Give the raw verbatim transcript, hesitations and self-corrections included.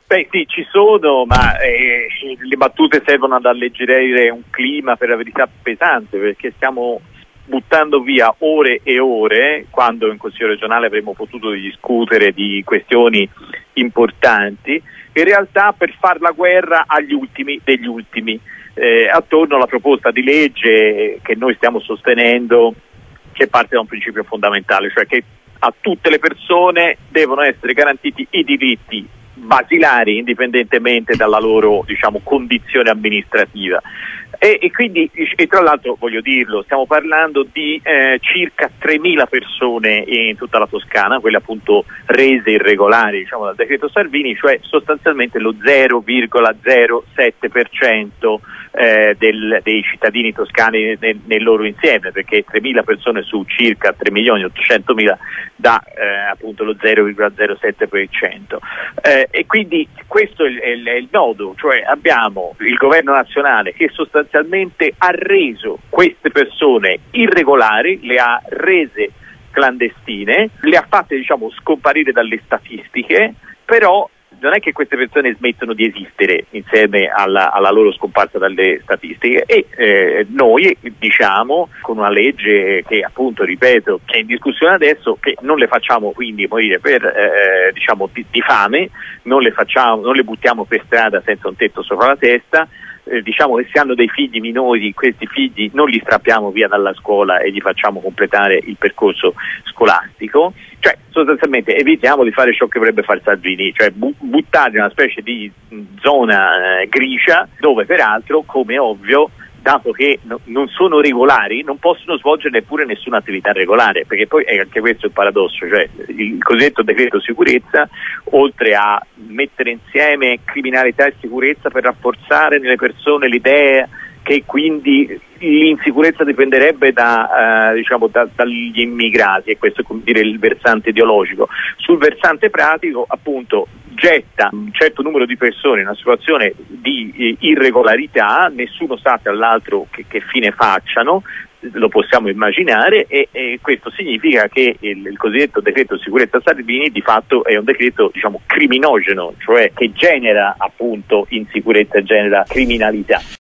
Beh sì, ci sono, ma eh, le battute servono ad alleggerire un clima per la verità pesante, perché stiamo buttando via ore e ore, quando in Consiglio regionale avremmo potuto discutere di questioni importanti, in realtà per far la guerra agli ultimi degli ultimi, eh, attorno alla proposta di legge che noi stiamo sostenendo, che parte da un principio fondamentale, cioè che a tutte le persone devono essere garantiti i diritti basilari indipendentemente dalla loro, diciamo, condizione amministrativa. E, e quindi, e tra l'altro voglio dirlo, stiamo parlando di eh, circa tremila persone in tutta la Toscana, quelle appunto rese irregolari, diciamo, dal decreto Salvini, cioè sostanzialmente lo zero virgola zero sette per cento eh, del, dei cittadini toscani nel, nel loro insieme, perché tremila persone su circa tre milioni ottocentomila dà eh, appunto lo zero virgola zero sette per cento. Eh, e quindi questo è il, è, il, è il nodo, cioè abbiamo il governo nazionale che sostanzialmente ha reso queste persone irregolari, le ha rese clandestine, le ha fatte, diciamo, scomparire dalle statistiche, però non è che queste persone smettono di esistere insieme alla, alla loro scomparsa dalle statistiche, e eh, noi diciamo con una legge che appunto, ripeto, che è in discussione adesso, che non le facciamo quindi morire per eh, diciamo di, di fame, non le facciamo, non le buttiamo per strada senza un tetto sopra la testa. Eh, diciamo che se hanno dei figli minori, questi figli non li strappiamo via dalla scuola e gli facciamo completare il percorso scolastico, cioè sostanzialmente evitiamo di fare ciò che vorrebbe fare Salvini, cioè bu- buttarli in una specie di zona eh, grigia, dove peraltro, come ovvio, dato che no, non sono regolari, non possono svolgere neppure nessuna attività regolare, perché poi è anche questo il paradosso, cioè il cosiddetto decreto sicurezza, oltre a mettere insieme criminalità e sicurezza per rafforzare nelle persone l'idea che quindi l'insicurezza dipenderebbe da, eh, diciamo, da, dagli immigrati, e questo è, come dire, il versante ideologico. Sul versante pratico, appunto, getta un certo numero di persone in una situazione di eh, irregolarità, nessuno sa tra l'altro che, che fine facciano, lo possiamo immaginare, e, e questo significa che il, il cosiddetto decreto sicurezza Salvini di fatto è un decreto, diciamo, criminogeno, cioè che genera appunto insicurezza e genera criminalità.